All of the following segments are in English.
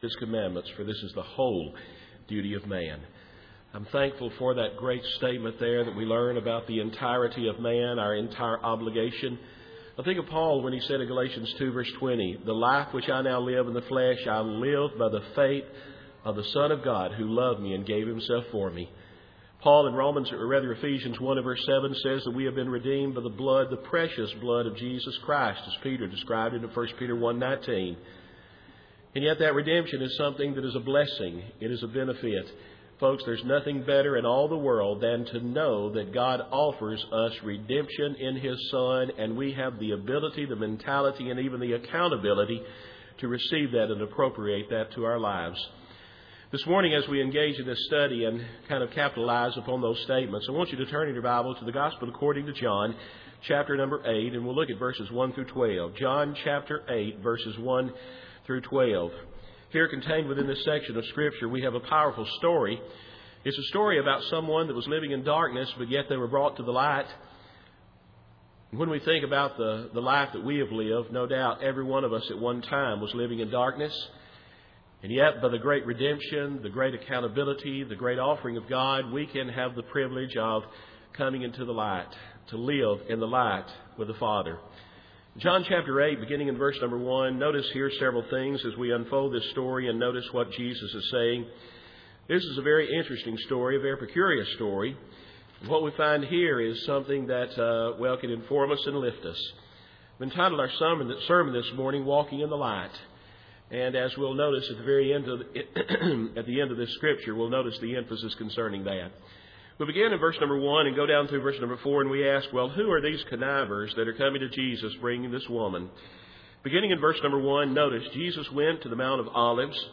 His commandments, for this is the whole duty of man. I'm thankful for that great statement there that we learn about the entirety of man, our entire obligation. I think of Paul when he said in Galatians 2 verse 20, the life which I now live in the flesh, I live by the faith of the Son of God who loved me and gave Himself for me. Paul in Ephesians 1 and verse 7 says that we have been redeemed by the blood, the precious blood of Jesus Christ, as Peter described it in 1 Peter 1:19. And yet that redemption is something that is a blessing. It is a benefit. Folks, there's nothing better in all the world than to know that God offers us redemption in His Son, and we have the ability, the mentality, and even the accountability to receive that and appropriate that to our lives. This morning, as we engage in this study and kind of capitalize upon those statements, I want you to turn in your Bible to the Gospel according to John, chapter number 8, and we'll look at verses 1 through 12. John chapter 8, verses 1 through 12. Here contained within this section of Scripture, we have a powerful story. It's a story about someone that was living in darkness, but yet they were brought to the light. When we think about the life that we have lived, no doubt every one of us at one time was living in darkness. And yet, by the great redemption, the great accountability, the great offering of God, we can have the privilege of coming into the light, to live in the light with the Father. John chapter 8, beginning in verse number 1, notice here several things as we unfold this story and notice what Jesus is saying. This is a very interesting story, a very peculiar story. What we find here is something that, can inform us and lift us. We've entitled our sermon this morning, Walking in the Light. And as we'll notice at the very end of at the end of this Scripture, we'll notice the emphasis concerning that. We'll begin in verse number 1 and go down through verse number 4, and we ask, well, who are these connivers that are coming to Jesus bringing this woman? Beginning in verse number 1, notice, Jesus went to the Mount of Olives.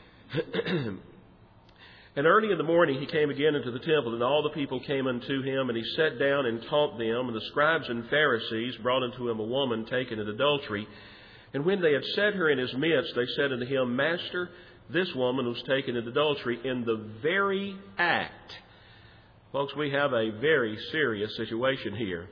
And early in the morning he came again into the temple, and all the people came unto him, and he sat down and taught them. And the scribes and Pharisees brought unto him a woman taken in adultery. And when they had set her in his midst, they said unto him, Master, this woman was taken in adultery in the very act. Folks, we have a very serious situation here.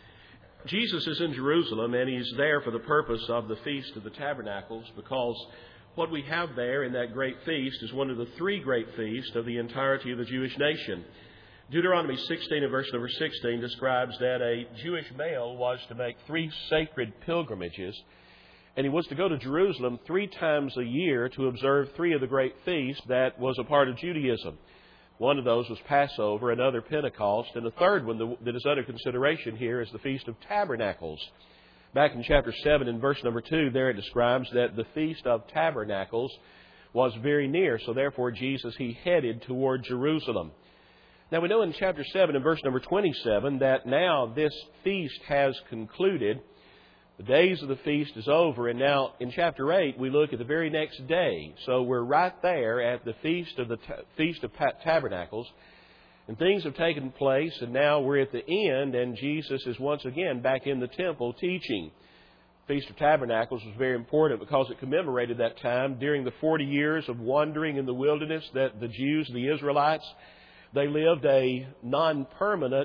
Jesus is in Jerusalem, and He's there for the purpose of the Feast of the Tabernacles, because what we have there in that great feast is one of the three great feasts of the entirety of the Jewish nation. Deuteronomy 16 and verse number 16 describes that a Jewish male was to make 3 sacred pilgrimages, and he was to go to Jerusalem 3 times a year to observe 3 of the great feasts that was a part of Judaism. One of those was Passover, another Pentecost, and the third one that is under consideration here is the Feast of Tabernacles. Back in chapter 7 and verse number 2, there it describes that the Feast of Tabernacles was very near, so therefore Jesus, He headed toward Jerusalem. Now we know in chapter 7 and verse number 27 that now this feast has concluded. The days of the feast is over, and now in chapter 8 we look at the very next day. So we're right there at the Feast of Tabernacles, and things have taken place, and now we're at the end, and Jesus is once again back in the temple teaching. Feast of Tabernacles was very important because it commemorated that time during the 40 years of wandering in the wilderness that the Jews, the Israelites, they lived a non-permanent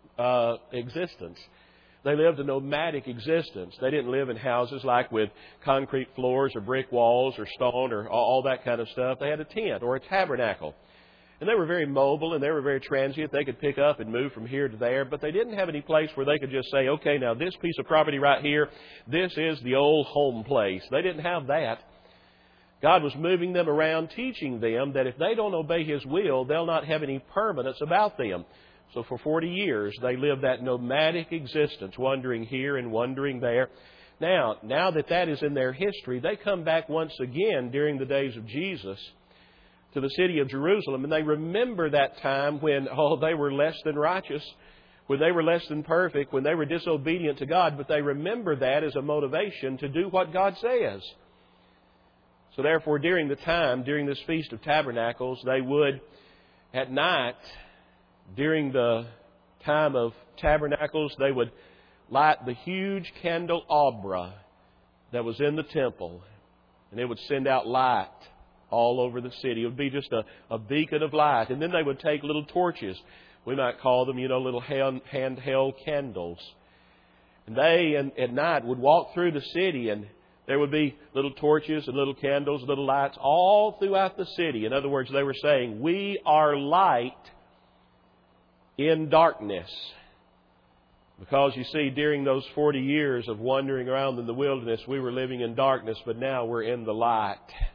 existence. They lived a nomadic existence. They didn't live in houses like with concrete floors or brick walls or stone or all that kind of stuff. They had a tent or a tabernacle. And they were very mobile and they were very transient. They could pick up and move from here to there, but they didn't have any place where they could just say, okay, now this piece of property right here, this is the old home place. They didn't have that. God was moving them around, teaching them that if they don't obey His will, they'll not have any permanence about them. So for 40 years, they lived that nomadic existence, wandering here and wandering there. Now that is in their history, they come back once again during the days of Jesus to the city of Jerusalem, and they remember that time when, they were less than righteous, when they were less than perfect, when they were disobedient to God, but they remember that as a motivation to do what God says. So therefore, during this Feast of Tabernacles, they would, at night, during the time of Tabernacles, they would light the huge candelabra that was in the temple, and it would send out light all over the city. It would be just a beacon of light. And then they would take little torches. We might call them, little handheld candles. And they, at night, would walk through the city, and There would be little torches and little candles, little lights all throughout the city. In other words, they were saying, we are light in darkness. Because you see, during those 40 years of wandering around in the wilderness, we were living in darkness, but now we're in the light.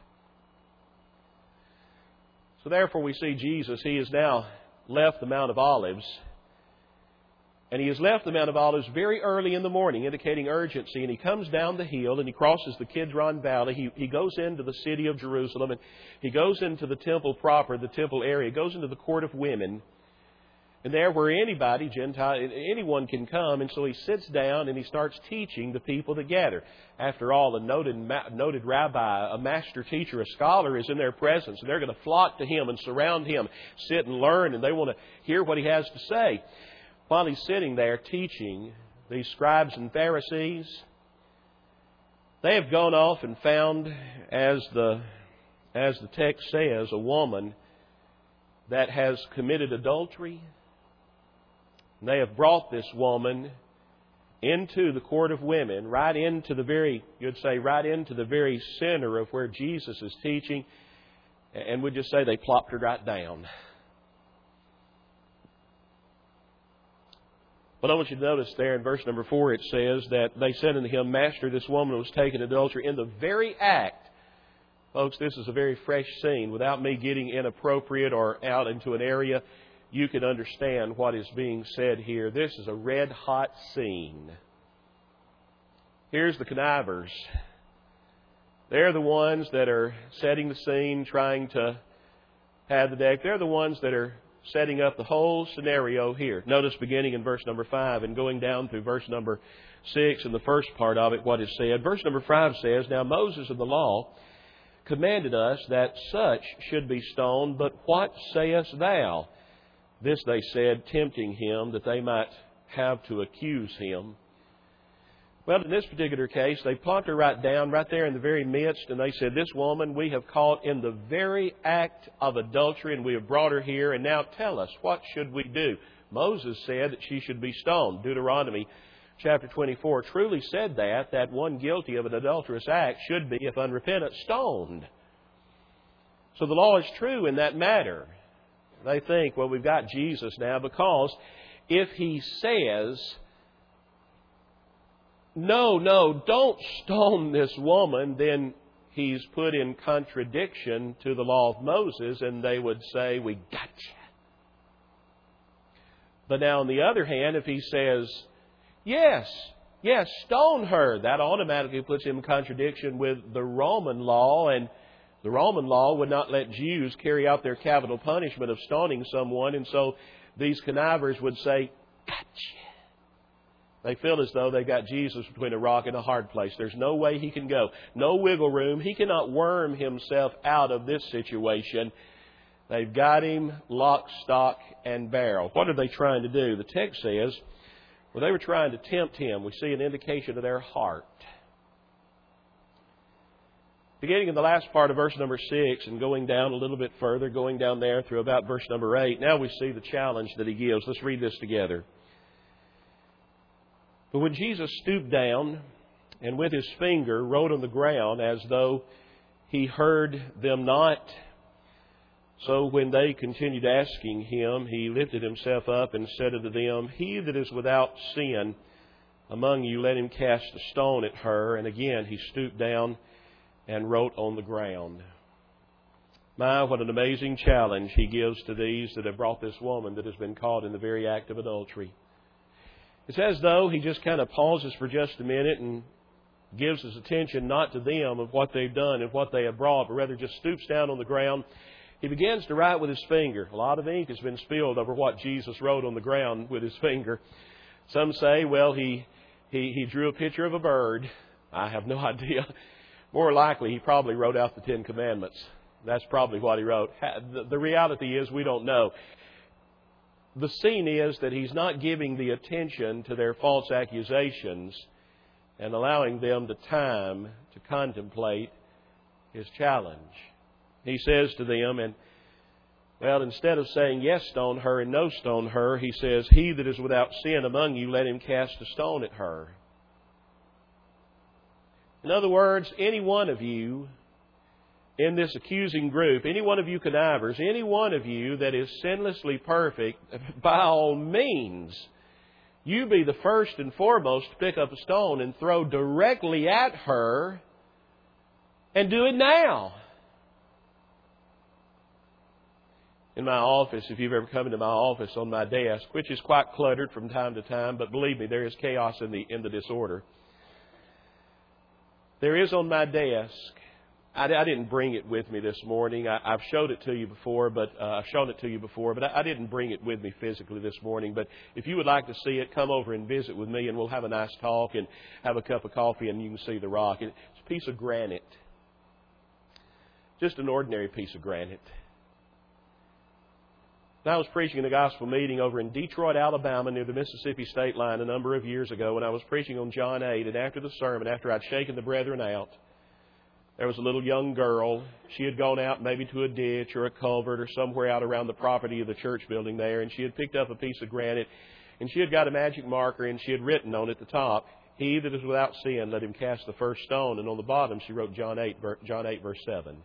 So therefore we see Jesus, He has now left the Mount of Olives. And He has left the Mount of Olives very early in the morning, indicating urgency. And He comes down the hill and He crosses the Kidron Valley. He goes into the city of Jerusalem, and He goes into the temple proper, the temple area. He goes into the court of women. And there where anybody, Gentile, anyone can come. And so He sits down and He starts teaching the people that gather. After all, a noted rabbi, a master teacher, a scholar is in their presence. And they're going to flock to Him and surround Him, sit and learn. And they want to hear what He has to say. While He's sitting there teaching, these scribes and Pharisees, they have gone off and found, as the text says, a woman that has committed adultery. They have brought this woman into the court of women, right into the very center of where Jesus is teaching. And we'd just say they plopped her right down. But I want you to notice there in verse number 4 it says that they said unto Him, Master, this woman was taken in adultery in the very act. Folks, this is a very fresh scene. Without me getting inappropriate or out into an area, you can understand what is being said here. This is a red-hot scene. Here's the connivers. They're the ones that are setting the scene, trying to pad the deck. They're the ones that are setting up the whole scenario here. Notice beginning in verse number 5 and going down through verse number 6 and the first part of it, what is said. Verse number 5 says, Now Moses of the law commanded us that such should be stoned, but what sayest thou? This they said, tempting Him, that they might have to accuse Him. Well, in this particular case, they plunked her right down, right there in the very midst, and they said, This woman we have caught in the very act of adultery, and we have brought her here, and now tell us, what should we do? Moses said that she should be stoned. Deuteronomy chapter 24 truly said that one guilty of an adulterous act should be, if unrepentant, stoned. So the law is true in that matter. They think, well, we've got Jesus now, because if He says, no, don't stone this woman, then He's put in contradiction to the law of Moses, and they would say, we gotcha. But now on the other hand, if He says, yes, stone her, that automatically puts Him in contradiction with the Roman law, and the Roman law would not let Jews carry out their capital punishment of stoning someone, and so these connivers would say, gotcha. They feel as though they've got Jesus between a rock and a hard place. There's no way He can go. No wiggle room. He cannot worm Himself out of this situation. They've got Him lock, stock, and barrel. What are they trying to do? The text says, well, they were trying to tempt Him. We see an indication of their heart. Beginning in the last part of verse number 6 and going down a little bit further, going down there through about verse number 8, now we see the challenge that He gives. Let's read this together. But when Jesus stooped down and with His finger wrote on the ground as though He heard them not, so when they continued asking Him, He lifted Himself up and said unto them, He that is without sin among you, let him cast a stone at her. And again He stooped down and wrote on the ground. My, what an amazing challenge He gives to these that have brought this woman that has been caught in the very act of adultery. It's as though He just kind of pauses for just a minute and gives His attention not to them of what they've done and what they have brought, but rather just stoops down on the ground. He begins to write with His finger. A lot of ink has been spilled over what Jesus wrote on the ground with His finger. Some say, well, He drew a picture of a bird. I have no idea. More likely, He probably wrote out the Ten Commandments. That's probably what He wrote. The reality is we don't know. The scene is that He's not giving the attention to their false accusations and allowing them the time to contemplate His challenge. He says to them, and well, instead of saying, yes, stone her, and no, stone her, He says, He that is without sin among you, let him cast a stone at her. In other words, any one of you in this accusing group, any one of you connivers, any one of you that is sinlessly perfect, by all means, you be the first and foremost to pick up a stone and throw directly at her, and do it now. In my office, if you've ever come into my office, on my desk, which is quite cluttered from time to time, but believe me, there is chaos in the disorder. There is on my desk, I didn't bring it with me this morning. I've showed it to you before, but I've shown it to you before, but I didn't bring it with me physically this morning. But if you would like to see it, come over and visit with me, and we'll have a nice talk and have a cup of coffee, and you can see the rock. It's a piece of granite, just an ordinary piece of granite. And I was preaching in a gospel meeting over in Detroit, Alabama, near the Mississippi state line a number of years ago, and I was preaching on John 8. And after the sermon, after I'd shaken the brethren out, there was a little young girl. She had gone out maybe to a ditch or a culvert or somewhere out around the property of the church building there, and she had picked up a piece of granite, and she had got a magic marker, and she had written on at the top, "He that is without sin, let him cast the first stone." And on the bottom, she wrote John 8, verse 7.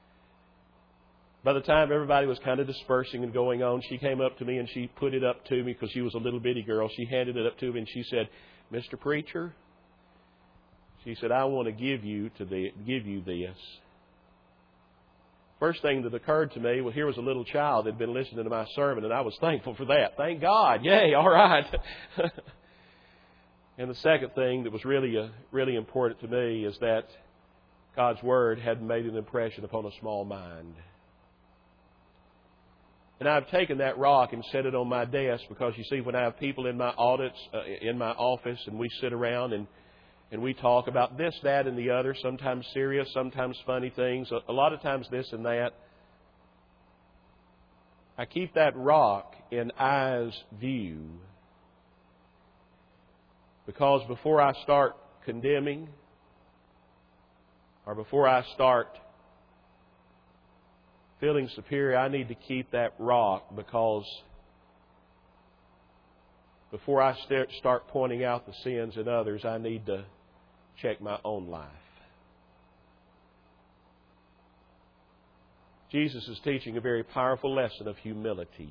By the time everybody was kind of dispersing and going on, she came up to me and she put it up to me because she was a little bitty girl. She handed it up to me and she said, "Mr. Preacher," she said, "I want to give you this." First thing that occurred to me, well, here was a little child that had been listening to my sermon, and I was thankful for that. Thank God. Yay, all right. And the second thing that was really important to me is that God's Word had made an impression upon a small mind. And I've taken that rock and set it on my desk because, you see, when I have people in my audits, in my office, and we sit around and we talk about this, that, and the other, sometimes serious, sometimes funny things, a lot of times this and that, I keep that rock in eye's view because before I start condemning or before I start feeling superior, I need to keep that rock because before I start pointing out the sins in others, I need to check my own life. Jesus is teaching a very powerful lesson of humility.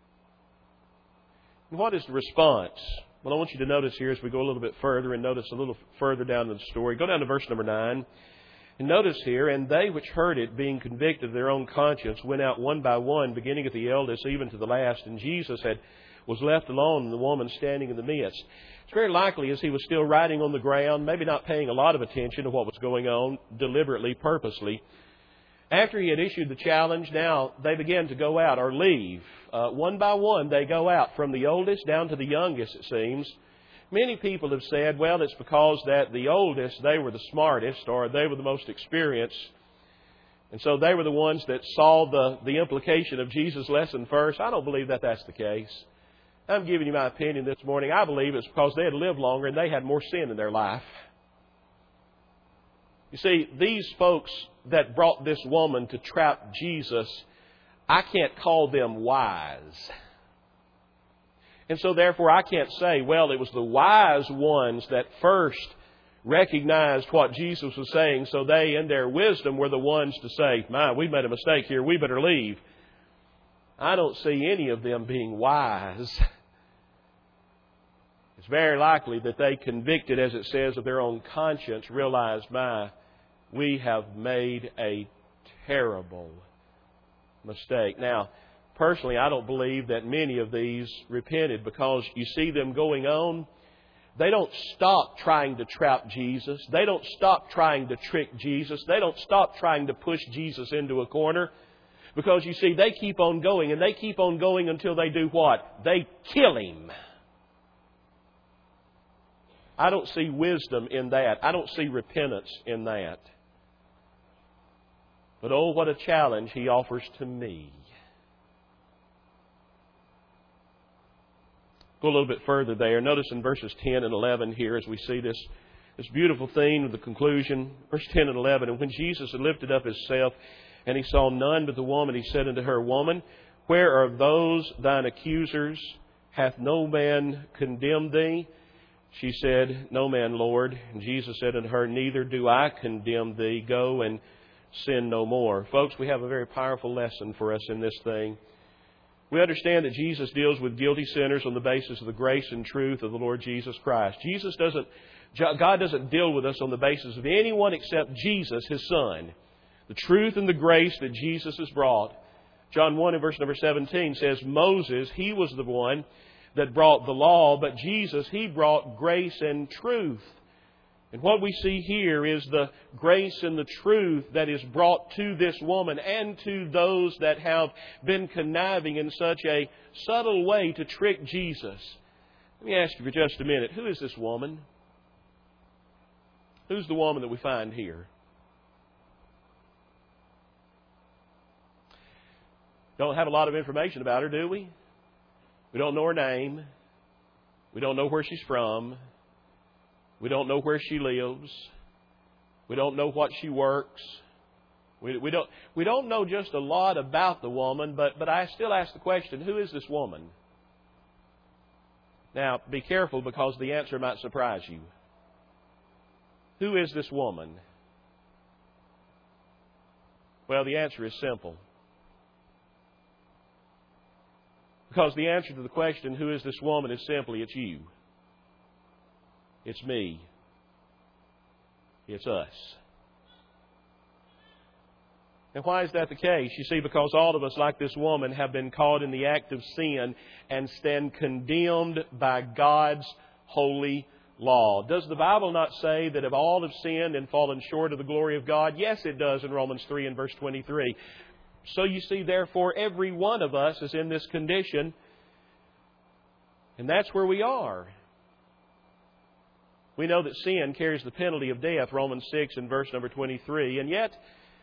And what is the response? Well, I want you to notice here as we go a little bit further and notice a little further down in the story. Go down to verse number 9. And notice here, "And they which heard it, being convicted of their own conscience, went out one by one, beginning at the eldest, even to the last. And Jesus was left alone, and the woman standing in the midst." It's very likely as he was still riding on the ground, maybe not paying a lot of attention to what was going on, deliberately, purposely. After he had issued the challenge, now they began to go out or leave. One by one, they go out, from the oldest down to the youngest, it seems. Many people have said, well, it's because that the oldest, they were the smartest or they were the most experienced. And so they were the ones that saw the implication of Jesus' lesson first. I don't believe that that's the case. I'm giving you my opinion this morning. I believe it's because they had lived longer and they had more sin in their life. You see, these folks that brought this woman to trap Jesus, I can't call them wise. And so therefore I can't say, well, it was the wise ones that first recognized what Jesus was saying, so they in their wisdom were the ones to say, we made a mistake here, we better leave. I don't see any of them being wise. It's very likely that they, convicted, as it says, of their own conscience, realized, we have made a terrible mistake. Now, personally, I don't believe that many of these repented because you see them going on. They don't stop trying to trap Jesus. They don't stop trying to trick Jesus. They don't stop trying to push Jesus into a corner. Because you see, they keep on going, and they keep on going until they do what? They kill Him. I don't see wisdom in that. I don't see repentance in that. But oh, what a challenge He offers to me. Go a little bit further there. Notice in verses 10 and 11 here as we see this beautiful theme of the conclusion. Verse 10 and 11. "And when Jesus had lifted up Himself, and He saw none but the woman, He said unto her, Woman, where are those thine accusers? Hath no man condemned thee? She said, No man, Lord. And Jesus said unto her, Neither do I condemn thee. Go and sin no more. Folks, we have a very powerful lesson for us in this thing. We understand that Jesus deals with guilty sinners on the basis of the grace and truth of the Lord Jesus Christ. God doesn't deal with us on the basis of anyone except Jesus, His Son. The truth and the grace that Jesus has brought. John 1 and verse number 17 says, Moses, he was the one that brought the law, but Jesus, He brought grace and truth. And what we see here is the grace and the truth that is brought to this woman and to those that have been conniving in such a subtle way to trick Jesus. Let me ask you for just a minute, who is this woman? Who's the woman that we find here? Don't have a lot of information about her, do we? We don't know her name. We don't know where she's from. We don't know where she lives. We don't know what she works. We don't know just a lot about the woman, but I still ask the question, who is this woman? Now, be careful because the answer might surprise you. Who is this woman? Well, the answer is simple. Because the answer to the question, who is this woman, is simply, it's you. It's me. It's us. And why is that the case? You see, because all of us, like this woman, have been caught in the act of sin and stand condemned by God's holy law. Does the Bible not say that if all have sinned and fallen short of the glory of God? Yes, it does in Romans 3 and verse 23. So you see, therefore, every one of us is in this condition, and that's where we are. We know that sin carries the penalty of death, Romans 6 and verse number 23, and yet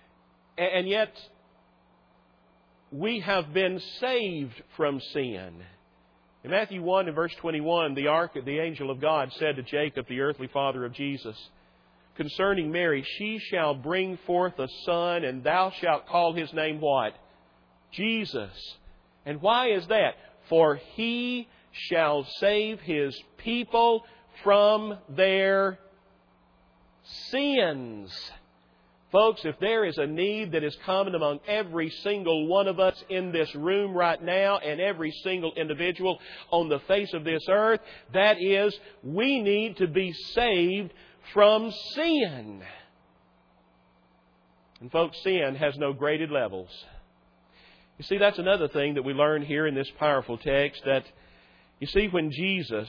we have been saved from sin. In Matthew 1 and verse 21, the angel of God said to Jacob, the earthly father of Jesus, concerning Mary, she shall bring forth a son, and thou shalt call his name what? Jesus. And why is that? For he shall save his people from their sins. Folks, if there is a need that is common among every single one of us in this room right now and every single individual on the face of this earth, that is, we need to be saved from sin. And folks, sin has no graded levels. You see, that's another thing that we learn here in this powerful text, that, you see, when Jesus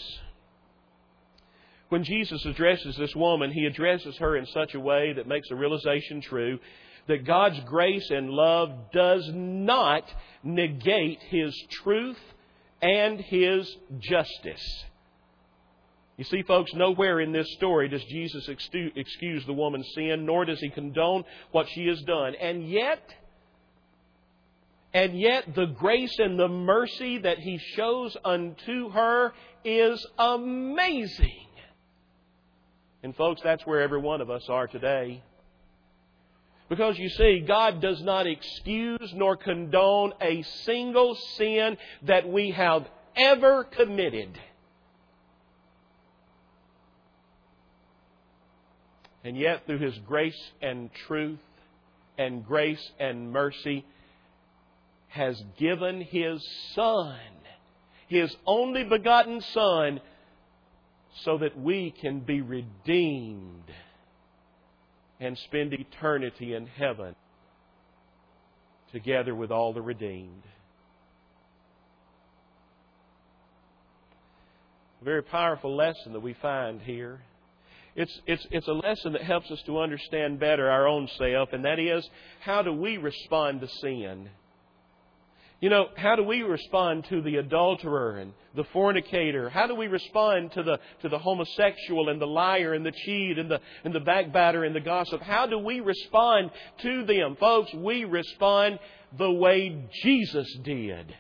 addresses this woman, He addresses her in such a way that makes a realization true that God's grace and love does not negate His truth and His justice. You see, folks, nowhere in this story does Jesus excuse the woman's sin, nor does He condone what she has done. And yet, the grace and the mercy that He shows unto her is amazing. And folks, that's where every one of us are today. Because you see, God does not excuse nor condone a single sin that we have ever committed. And yet, through His grace and truth and grace and mercy, has given His Son, His only begotten Son, so that we can be redeemed and spend eternity in heaven together with all the redeemed. A very powerful lesson that we find here. It's a lesson that helps us to understand better our own self, and that is, how do we respond to sin? You know, how do we respond to the adulterer and the fornicator? How do we respond to the homosexual and the liar and the cheat and the backbiter and the gossip? How do we respond to them? Folks, we respond the way Jesus did.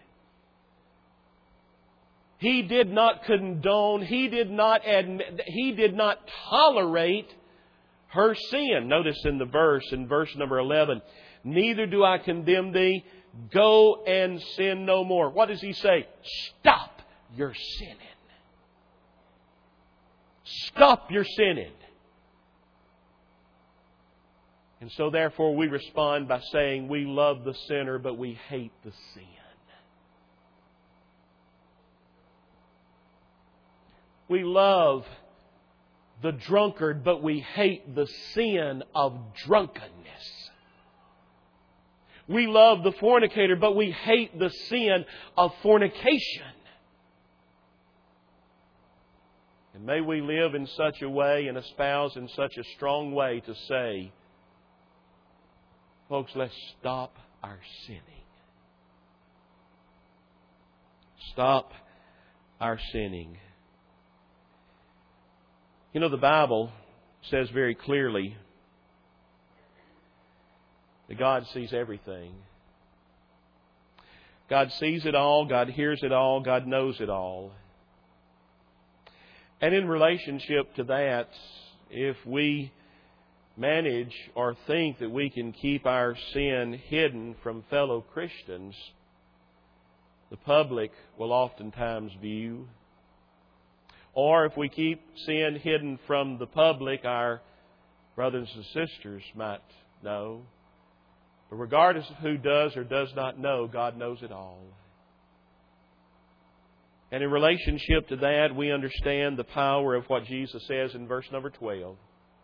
He did not condone, He did not admit, He did not tolerate her sin. Notice in verse number 11, neither do I condemn thee, go and sin no more. What does He say? Stop your sinning. Stop your sinning. And so therefore we respond by saying we love the sinner, but we hate the sin. We love the drunkard, but we hate the sin of drunkenness. We love the fornicator, but we hate the sin of fornication. And may we live in such a way and espouse in such a strong way to say, folks, let's stop our sinning. Stop our sinning. You know, the Bible says very clearly that God sees everything. God sees it all. God hears it all. God knows it all. And in relationship to that, if we manage or think that we can keep our sin hidden from fellow Christians, the public will oftentimes view. Or if we keep sin hidden from the public, our brothers and sisters might know. But regardless of who does or does not know, God knows it all. And in relationship to that, we understand the power of what Jesus says in verse number 12.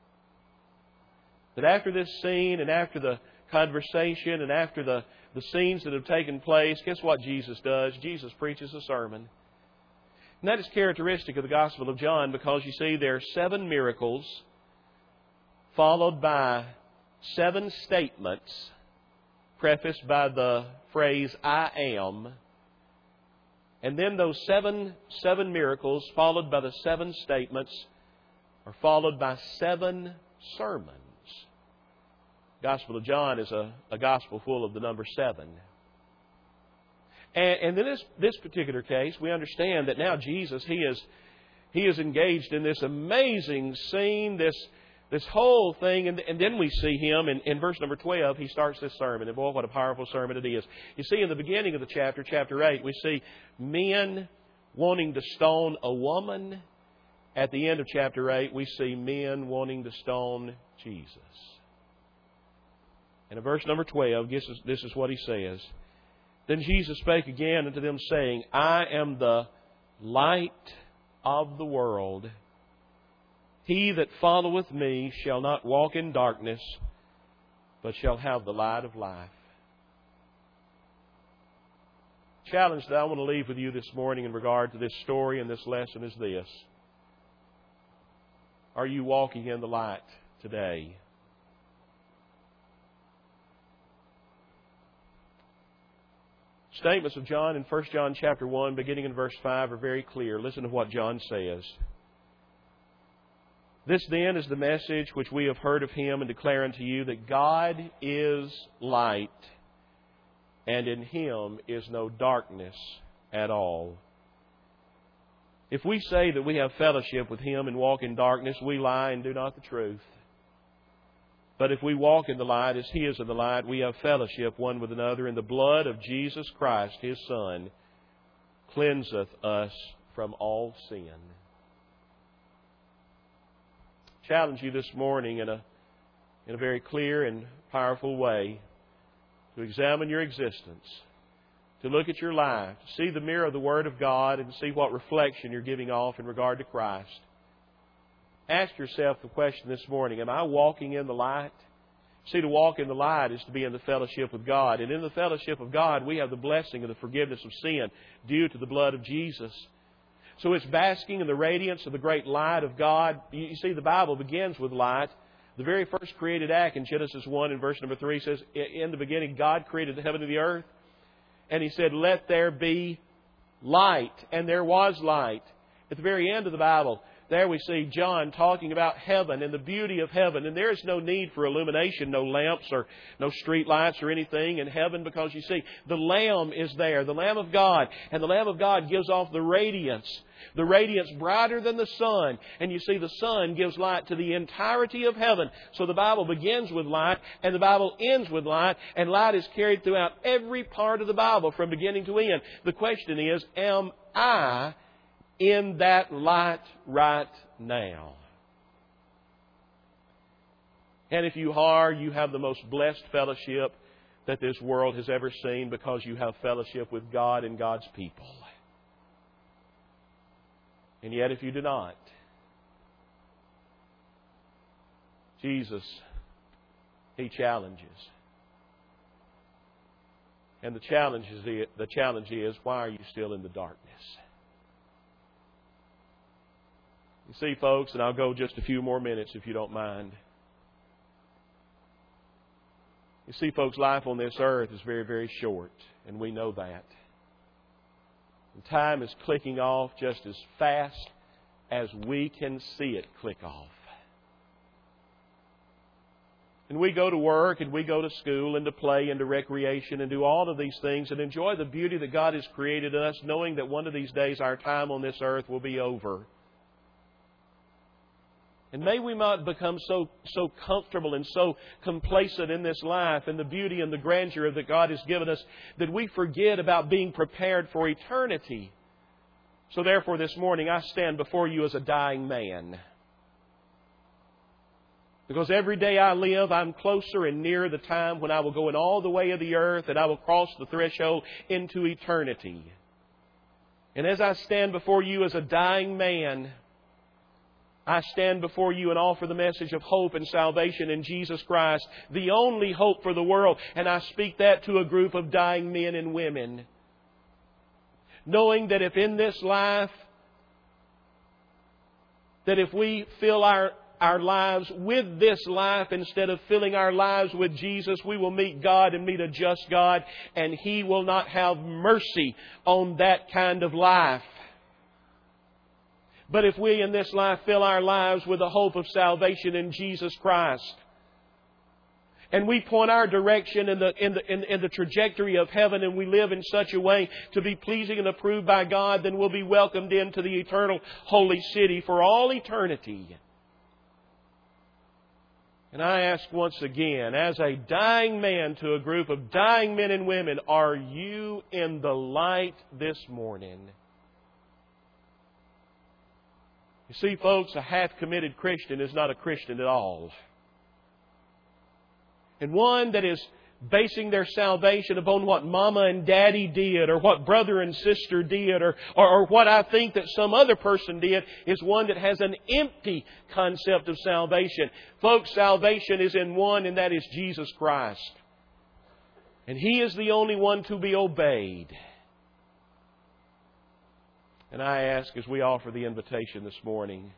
That after this scene and after the conversation and after the scenes that have taken place, guess what Jesus does? Jesus preaches a sermon. And that is characteristic of the Gospel of John because, you see, there are 7 miracles followed by 7 statements prefaced by the phrase, I am. And then those seven miracles followed by the 7 statements are followed by 7 sermons. The Gospel of John is a gospel full of the number 7. And in this particular case, we understand that now Jesus, He is engaged in this amazing scene, this whole thing. And then we see Him in verse number 12, He starts this sermon. And boy, what a powerful sermon it is. You see, in the beginning of the chapter 8, we see men wanting to stone a woman. At the end of chapter 8, we see men wanting to stone Jesus. And in verse number 12, this is what He says. Then Jesus spake again unto them, saying, I am the light of the world. He that followeth me shall not walk in darkness, but shall have the light of life. The challenge that I want to leave with you this morning in regard to this story and this lesson is this. Are you walking in the light today? Statements of John in 1 John chapter 1, beginning in verse 5, are very clear. Listen to what John says. This then is the message which we have heard of Him and declare unto you, that God is light, and in Him is no darkness at all. If we say that we have fellowship with Him and walk in darkness, we lie and do not the truth. But if we walk in the light as He is in the light, we have fellowship one with another, and the blood of Jesus Christ, His Son, cleanseth us from all sin. Challenge you this morning in a very clear and powerful way to examine your existence, to look at your life, to see the mirror of the Word of God and see what reflection you're giving off in regard to Christ. Ask yourself the question this morning, am I walking in the light? See, to walk in the light is to be in the fellowship with God. And in the fellowship of God, we have the blessing of the forgiveness of sin due to the blood of Jesus. So it's basking in the radiance of the great light of God. You see, the Bible begins with light. The very first created act in Genesis 1 and verse number 3 says, in the beginning God created the heaven and the earth. And He said, let there be light. And there was light. At the very end of the Bible, there we see John talking about heaven and the beauty of heaven. And there is no need for illumination, no lamps or no street lights or anything in heaven, because you see, the Lamb is there, the Lamb of God. And the Lamb of God gives off the radiance brighter than the sun. And you see, the sun gives light to the entirety of heaven. So the Bible begins with light and the Bible ends with light. And light is carried throughout every part of the Bible from beginning to end. The question is, am I in that light right now. And if you are, you have the most blessed fellowship that this world has ever seen, because you have fellowship with God and God's people. And yet if you do not, Jesus, He challenges. And the challenge is, why are you still in the darkness? You see, folks, and I'll go just a few more minutes if you don't mind. You see, folks, life on this earth is very, very short, and we know that. And time is clicking off just as fast as we can see it click off. And we go to work, and we go to school, and to play, and to recreation, and do all of these things, and enjoy the beauty that God has created in us, knowing that one of these days our time on this earth will be over. And may we not become so comfortable and so complacent in this life and the beauty and the grandeur that God has given us that we forget about being prepared for eternity. So therefore this morning I stand before you as a dying man. Because every day I live, I'm closer and nearer the time when I will go in all the way of the earth and I will cross the threshold into eternity. And as I stand before you as a dying man, I stand before you and offer the message of hope and salvation in Jesus Christ, the only hope for the world. And I speak that to a group of dying men and women, knowing that if in this life, that if we fill our lives with this life instead of filling our lives with Jesus, we will meet God and meet a just God, and He will not have mercy on that kind of life. But if we in this life fill our lives with the hope of salvation in Jesus Christ, and we point our direction in the trajectory of heaven, and we live in such a way to be pleasing and approved by God, then we'll be welcomed into the eternal holy city for all eternity. And I ask once again, as a dying man to a group of dying men and women, are you in the light this morning? You see, folks, a half-committed Christian is not a Christian at all. And one that is basing their salvation upon what mama and daddy did, or what brother and sister did, or what I think that some other person did, is one that has an empty concept of salvation. Folks, salvation is in one, and that is Jesus Christ. And He is the only one to be obeyed. And I ask, as we offer the invitation this morning,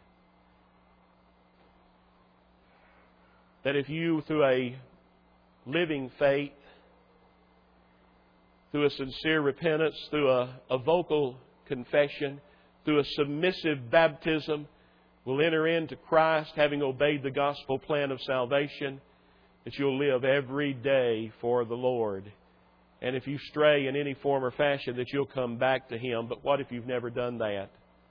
that if you, through a living faith, through a sincere repentance, through a vocal confession, through a submissive baptism, will enter into Christ, having obeyed the gospel plan of salvation, that you'll live every day for the Lord. And if you stray in any form or fashion, that you'll come back to Him. But what if you've never done that?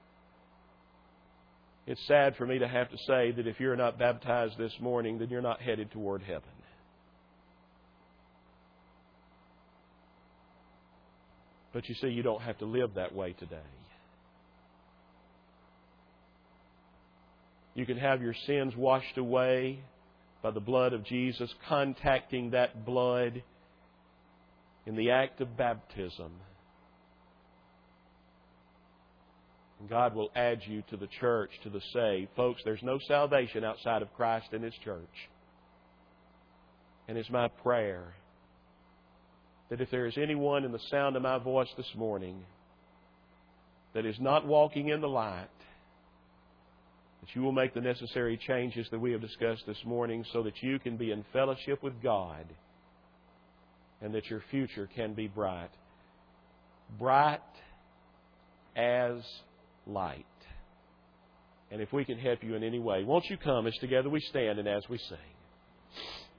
It's sad for me to have to say that if you're not baptized this morning, then you're not headed toward heaven. But you see, you don't have to live that way today. You can have your sins washed away by the blood of Jesus, contacting that blood in the act of baptism. And God will add you to the church, to the saved. Folks, there's no salvation outside of Christ and His church. And it's my prayer that if there is anyone in the sound of my voice this morning that is not walking in the light, that you will make the necessary changes that we have discussed this morning so that you can be in fellowship with God and that your future can be bright. Bright as light. And if we can help you in any way, won't you come as together we stand and as we sing?